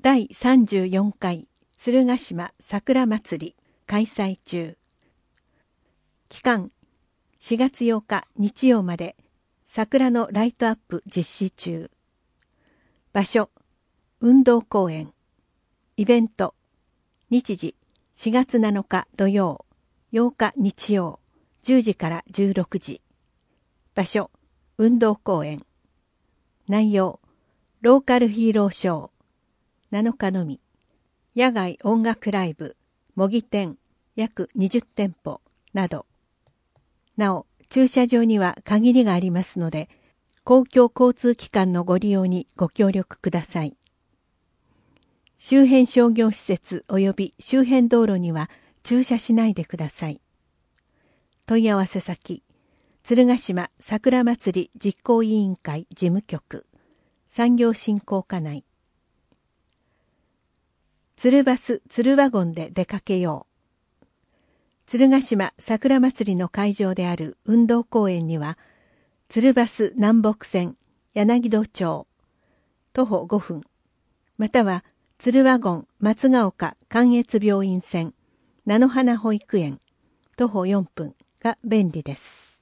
第34回鶴ヶ島桜まつり開催中。期間4月8日日曜まで桜のライトアップ実施中。場所運動公園。イベント日時4月7日土曜8日日曜10時から16時。場所運動公園。内容ローカルヒーローショー7日のみ。野外音楽ライブ、模擬店約20店舗など。なお、駐車場には限りがありますので、公共交通機関のご利用にご協力ください。周辺商業施設及び周辺道路には駐車しないでください。問い合わせ先、鶴ヶ島桜まつり実行委員会事務局、産業振興課内。鶴バス・鶴ワゴンで出かけよう。鶴ヶ島桜まつりの会場である運動公園には、鶴バス南北線柳戸町、徒歩5分、または鶴ワゴン松ヶ丘関越病院線菜の花保育園、徒歩4分が便利です。